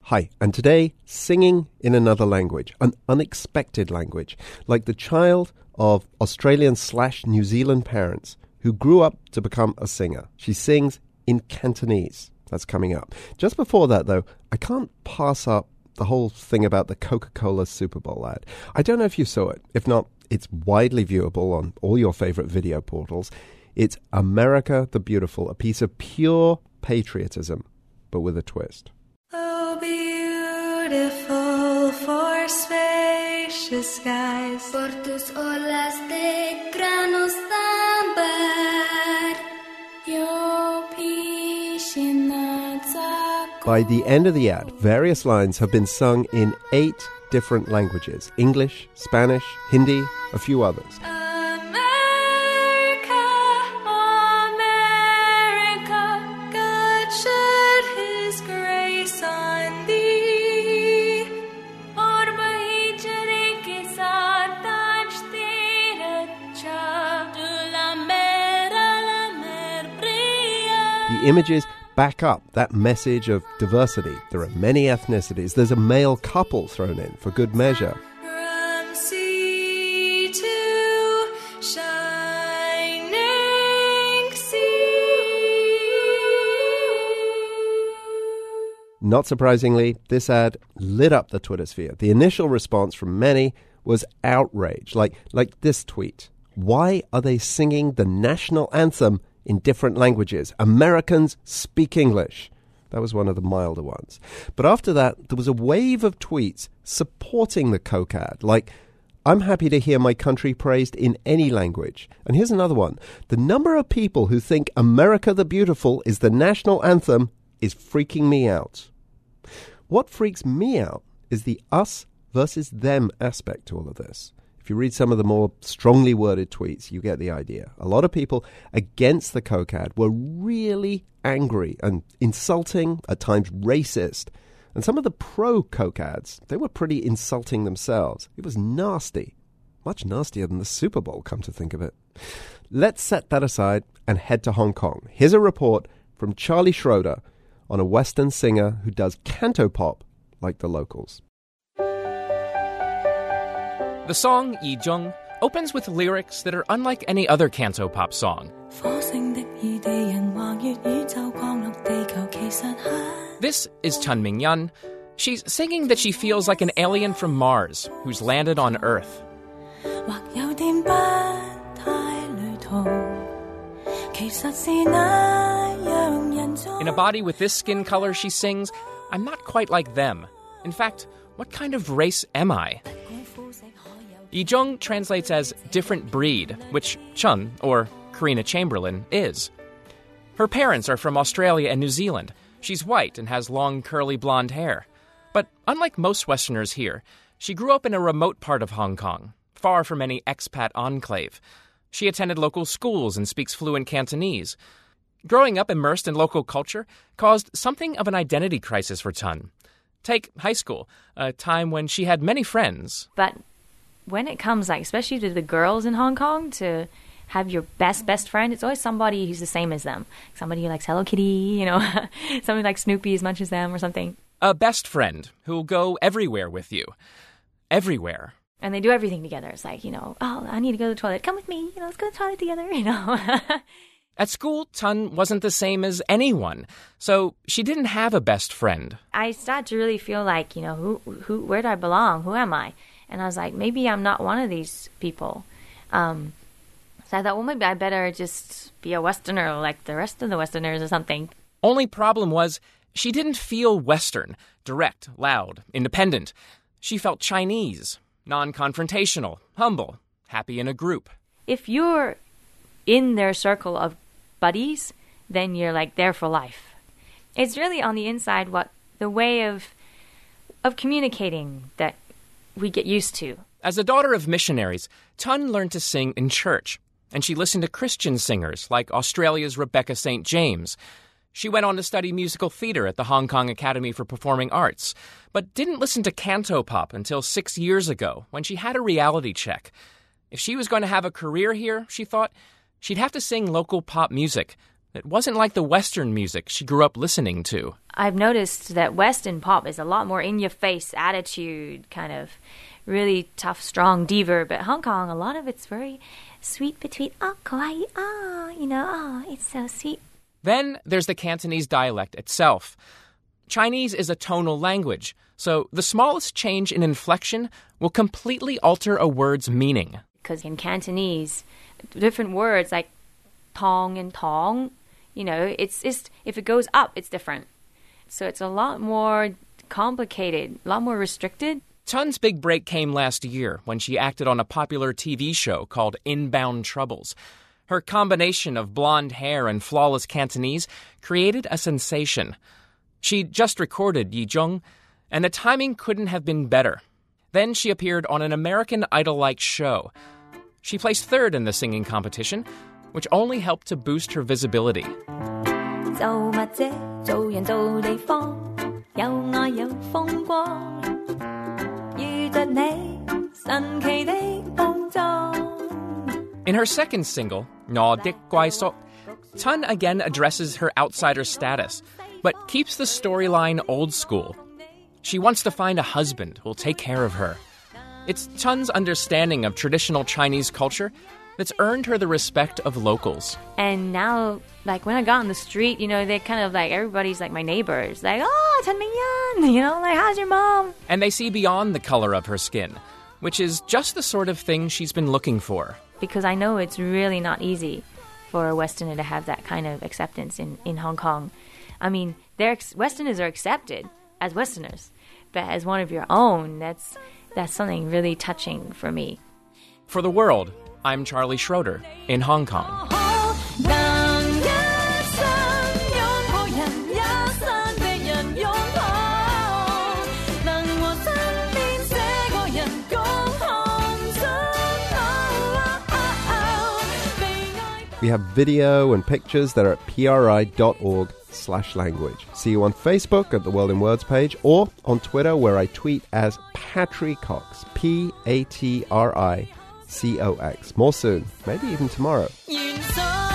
Hi, and today, singing in another language, an unexpected language, like the child of Australian/New Zealand parents who grew up to become a singer. She sings in Cantonese. That's coming up. Just before that, though, I can't pass up the whole thing about the Coca-Cola Super Bowl ad. I don't know if you saw it. If not, it's widely viewable on all your favorite video portals. It's America the Beautiful, a piece of pure patriotism, but with a twist. Oh, beautiful for spacious skies, por tus olas de granos d'amber, yo piscina. By the end of the ad, various lines have been sung in 8 different languages: English, Spanish, Hindi, a few others. The images back up that message of diversity. There are many ethnicities. There's a male couple thrown in for good measure. From sea to shining sea. Not surprisingly, this ad lit up the Twitter sphere. The initial response from many was outrage, like this tweet. Why are they singing the national anthem in different languages? Americans speak English. That was one of the milder ones. But after that, there was a wave of tweets supporting the Coke ad, like, I'm happy to hear my country praised in any language. And here's another one. The number of people who think America the Beautiful is the national anthem is freaking me out. What freaks me out is the us versus them aspect to all of this. If you read some of the more strongly worded tweets, you get the idea. A lot of people against the Coke ad were really angry and insulting, at times racist. And some of the pro-Coke ads, they were pretty insulting themselves. It was nasty. Much nastier than the Super Bowl, come to think of it. Let's set that aside and head to Hong Kong. Here's a report from Charlie Schroeder on a Western singer who does cantopop like the locals. The song Yi Zheng opens with lyrics that are unlike any other cantopop song. This is Chen Mingyan. She's singing that she feels like an alien from Mars who's landed on Earth. In a body with this skin color, she sings, I'm not quite like them. In fact, what kind of race am I? Yi Zheng translates as different breed, which Chen, or Karina Chamberlain, is. Her parents are from Australia and New Zealand. She's white and has long curly blonde hair. But unlike most Westerners here, she grew up in a remote part of Hong Kong, far from any expat enclave. She attended local schools and speaks fluent Cantonese. Growing up immersed in local culture caused something of an identity crisis for Chen. Take high school, a time when she had many friends. But when it comes, like, especially to the girls in Hong Kong, to have your best friend, it's always somebody who's the same as them. Somebody who likes Hello Kitty, somebody like Snoopy as much as them or something. A best friend who'll go everywhere with you. Everywhere. And they do everything together. It's like, oh, I need to go to the toilet. Come with me. Let's go to the toilet together, At school, Chen wasn't the same as anyone, so she didn't have a best friend. I started to really feel like, where do I belong? Who am I? And I was like, maybe I'm not one of these people. So I thought, well, maybe I better just be a Westerner like the rest of the Westerners or something. Only problem was she didn't feel Western, direct, loud, independent. She felt Chinese, non-confrontational, humble, happy in a group. If you're in their circle of buddies, then you're like there for life. It's really on the inside the way of communicating that we get used to. As a daughter of missionaries, Chen learned to sing in church, and she listened to Christian singers like Australia's Rebecca St. James. She went on to study musical theater at the Hong Kong Academy for Performing Arts, but didn't listen to cantopop until 6 years ago when she had a reality check. If she was going to have a career here, she thought, she'd have to sing local pop music, It wasn't like the Western music she grew up listening to. I've noticed that Western pop is a lot more in-your-face attitude, kind of really tough, strong diva. But Hong Kong, a lot of it's very sweet between, oh, kawaii, oh, you know, oh, it's so sweet. Then there's the Cantonese dialect itself. Chinese is a tonal language, so the smallest change in inflection will completely alter a word's meaning. Because in Cantonese, different words like tong and tong, you know, it's just, if it goes up, it's different. So it's a lot more complicated, a lot more restricted. Tun's big break came last year when she acted on a popular TV show called Inbound Troubles. Her combination of blonde hair and flawless Cantonese created a sensation. She just recorded Yizhong, and the timing couldn't have been better. Then she appeared on an American Idol-like show. She placed third in the singing competition, which only helped to boost her visibility. In her second single, Ngo Dik Guai Sok, Tun again addresses her outsider status, but keeps the storyline old school. She wants to find a husband who'll take care of her. It's Tun's understanding of traditional Chinese culture that's earned her the respect of locals. And now, like, when I got on the street, you know, they're kind of like, everybody's like my neighbors. Like, oh, Tun Mingyan, you know, like, how's your mom? And they see beyond the color of her skin, which is just the sort of thing she's been looking for. Because I know it's really not easy for a Westerner to have that kind of acceptance in Hong Kong. I mean, Westerners are accepted as Westerners, but as one of your own, that's something really touching for me. For the world, I'm Charlie Schroeder in Hong Kong. We have video and pictures that are at pri.org/language. See you on Facebook at the World in Words page, or on Twitter where I tweet as Patricox, Patricox. More soon, maybe even tomorrow.